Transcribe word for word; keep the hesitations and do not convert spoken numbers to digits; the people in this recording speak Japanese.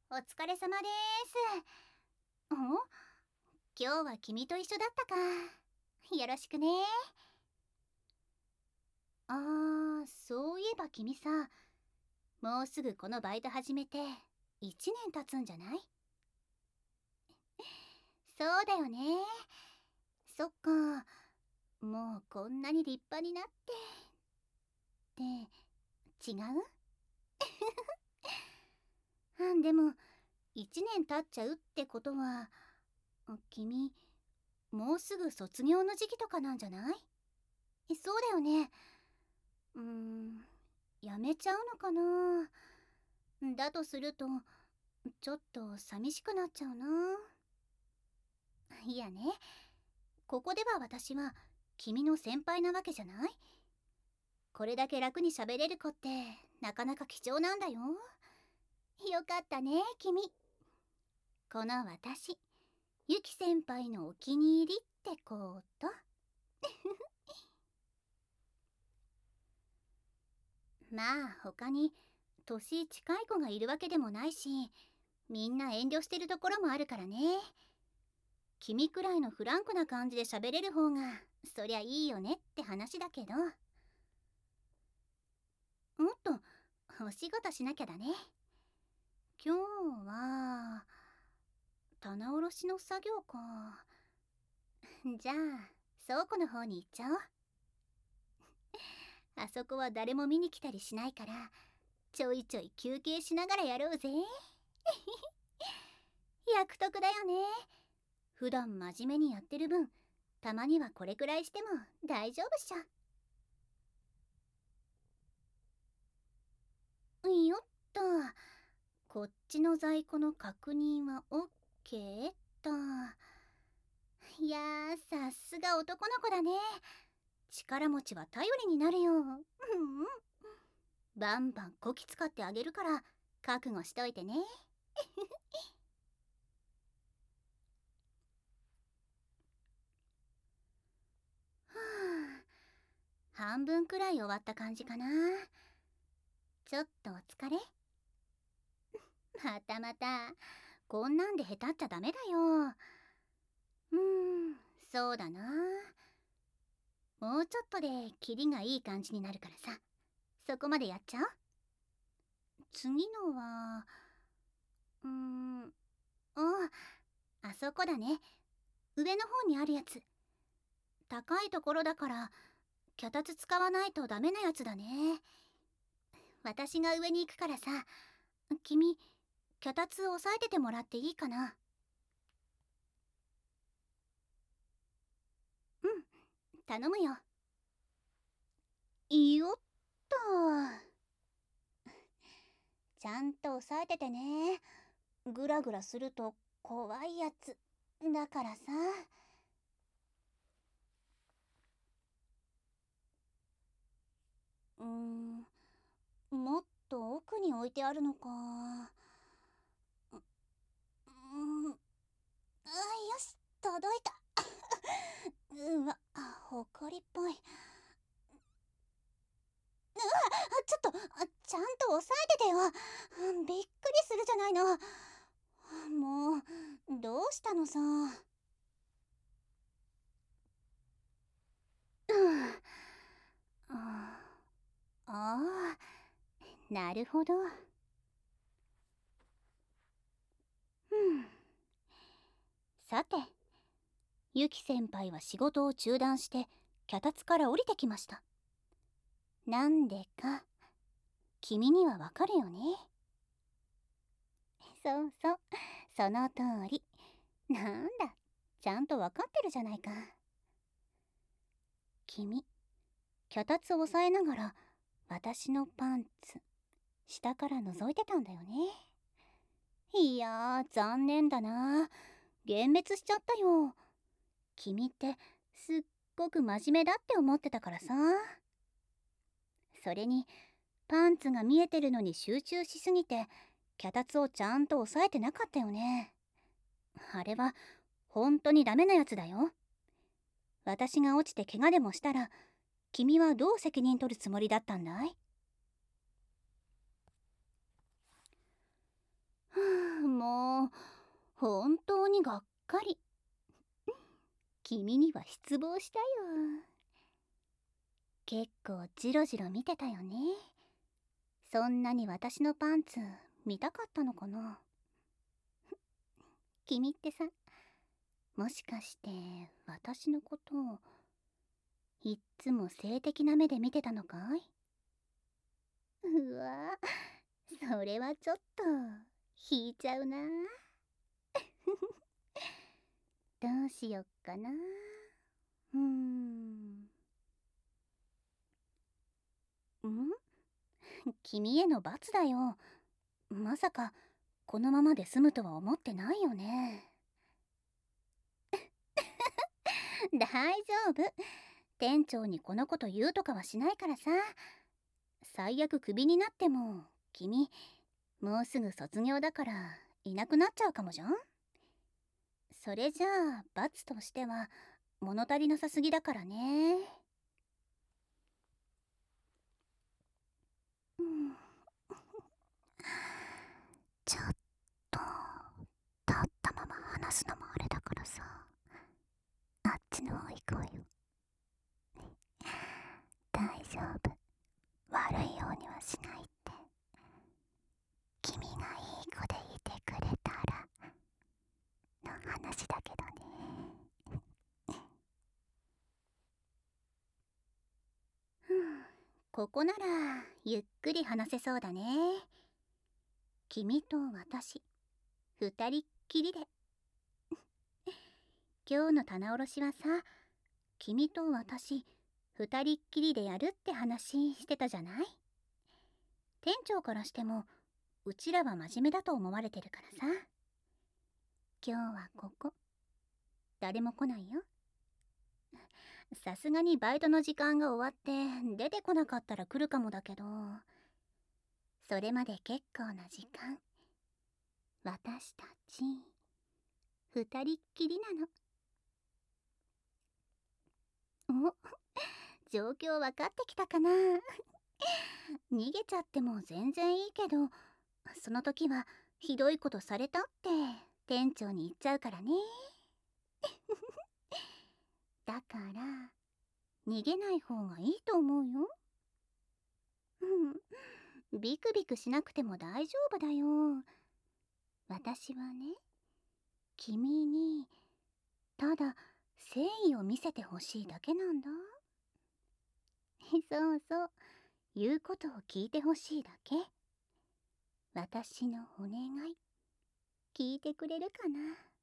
お疲れ様です。ん今日は君と一緒だったか。よろしくね。あー、そういえば君さ、もうすぐこのバイト始めていちねん経つんじゃない？そうだよね。そっか、もうこんなに立派になって。って違う？うん、でもいちねん経っちゃうってことは、君もうすぐ卒業の時期とかなんじゃない？そうだよね。うーん、やめちゃうのかな。だとするとちょっと寂しくなっちゃうな。いやね、ここでは私は君の先輩なわけじゃない？これだけ楽に喋れる子ってなかなか貴重なんだよ。よかったね君。この私、ゆき先輩のお気に入りってこと。まあ他に年近い子がいるわけでもないし、みんな遠慮してるところもあるからね。君くらいのフランクな感じで喋れる方がそりゃいいよねって話だけど、もっとお仕事しなきゃだね。今日は棚卸しの作業か。じゃあ倉庫の方に行っちゃおう。あそこは誰も見に来たりしないから、ちょいちょい休憩しながらやろうぜ。約束だよね。普段真面目にやってる分、たまにはこれくらいしても大丈夫っしょ。よっと、こっちの在庫の確認は オーケー っと。いやー、さすが男の子だね。力持ちは頼りになるよ。うん、バンバンこき使ってあげるから覚悟しといてね。半分くらい終わった感じかな。ちょっとお疲れ。またまた、こんなんで下手っちゃダメだよ。うーん、そうだな。もうちょっとでキリがいい感じになるからさ、そこまでやっちゃう？次のは、うーん、あ、あそこだね。上の方にあるやつ。高いところだから脚立使わないとダメなやつだね。私が上に行くからさ、君脚立押さえててもらっていいかな？うん、頼むよ。よっと、ちゃんと押さえててね。グラグラすると怖いやつだからさ。うーん、もっと奥に置いてあるのか。うーん、あ、よし、届いた。うわ、ほこりっぽい。うわ、ちょっと、ちゃんと押さえててよ。びっくりするじゃないの。もう、どうしたのさ。うん、ああ、なるほど。うん。さて、ゆき先輩は仕事を中断して脚立から降りてきました。なんでか君にはわかるよね？そうそう、その通り。なんだ、ちゃんとわかってるじゃないか。君、脚立を押さえながら私のパンツ下から覗いてたんだよね。いやー、残念だな。幻滅しちゃったよ。君ってすっごく真面目だって思ってたからさ。それにパンツが見えてるのに集中しすぎて脚立をちゃんと押さえてなかったよね。あれは本当にダメなやつだよ。私が落ちて怪我でもしたら君はどう責任取るつもりだったんだい？ もう本当にがっかり。君には失望したよ。結構ジロジロ見てたよね。そんなに私のパンツ見たかったのかな。君ってさ、もしかして私のことをいっつも性的な目で見てたのかい？うわ、それはちょっと引いちゃうな。どうしよっかな。うーん。ん？君への罰だよ。まさかこのままで済むとは思ってないよね。大丈夫。店長にこのこと言うとかはしないからさ。最悪クビになっても君もうすぐ卒業だからいなくなっちゃうかもじゃん。それじゃあ罰としては物足りなさすぎだからね。うん、ちょっと立ったまま話すのもあれだからさ、あっちの方行こうよ。大丈夫、悪いようにはしないって。君がいい子でいてくれたらの話だけどね。ここならゆっくり話せそうだね。君と私二人っきりで。今日の棚卸しはさ、君と私二人っきりでやるって話してたじゃない。店長からしてもうちらは真面目だと思われてるからさ。今日はここ誰も来ないよ。さすがにバイトの時間が終わって出てこなかったら来るかもだけど、それまで結構な時間私たち二人っきりなの。お、状況分かってきたかな。逃げちゃっても全然いいけど、その時はひどいことされたって店長に言っちゃうからね。だから逃げない方がいいと思うよ。うん、ビクビクしなくても大丈夫だよ。私はね、君にただ誠意を見せてほしいだけなんだ。そうそう、言うことを聞いてほしいだけ。私のお願い聞いてくれるかな。